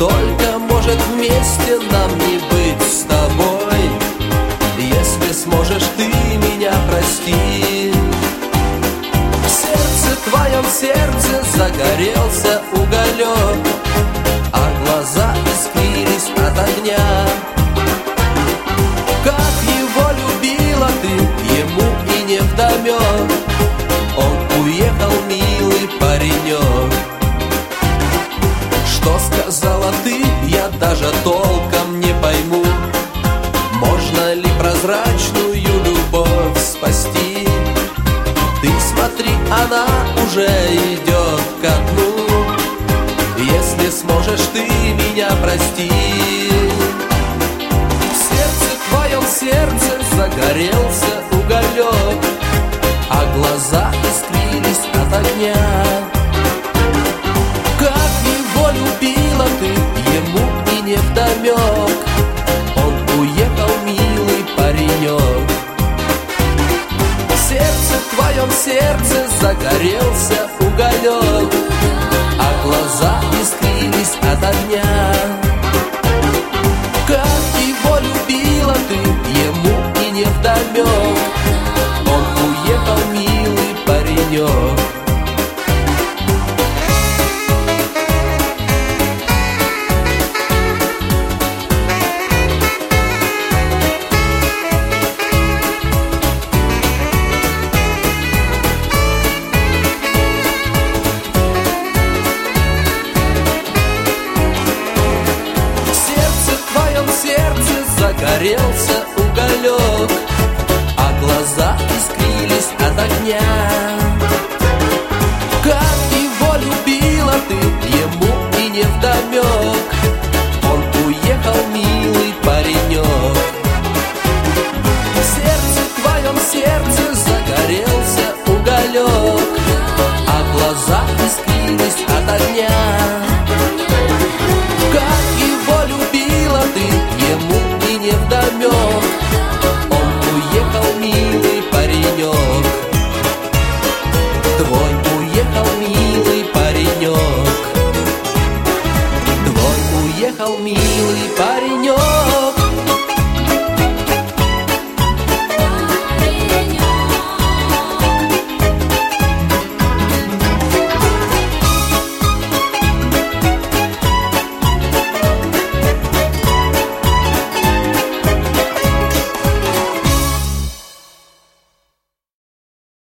Только, может, вместе нам не быть с тобой, если сможешь ты меня простить. В сердце твоем, сердце загорелся уголек, а глаза искрились от огня. Как его любила ты, ему и невдомек. Он уехал, милый паренек. Что сказала ты, я даже толком не пойму. Можно ли прозрачную любовь спасти? Ты смотри, она уже идет ко дну. Если сможешь ты меня простить. В сердце твоем, сердце загорелся уголек, а глаза искрились от огня. Как его любила ты, ему и невдомек. Он уехал, милый паренек. В сердце твоем, сердце загорелся уголек, а глаза искрились от огня. Как его любила ты, ему и невдомек. Он уехал, милый паренек. Загорелся уголек, а глаза искрились от огня. Как его любила ты, ему и невдомек. Он уехал, милый паренек. В сердце твоем, сердце загорелся уголек, а глаза искрились от огня. Как его любила ты, ему и невдомек. Он уехал, милый паренек. Твой уехал, милый паренек. Твой уехал, милый паренек.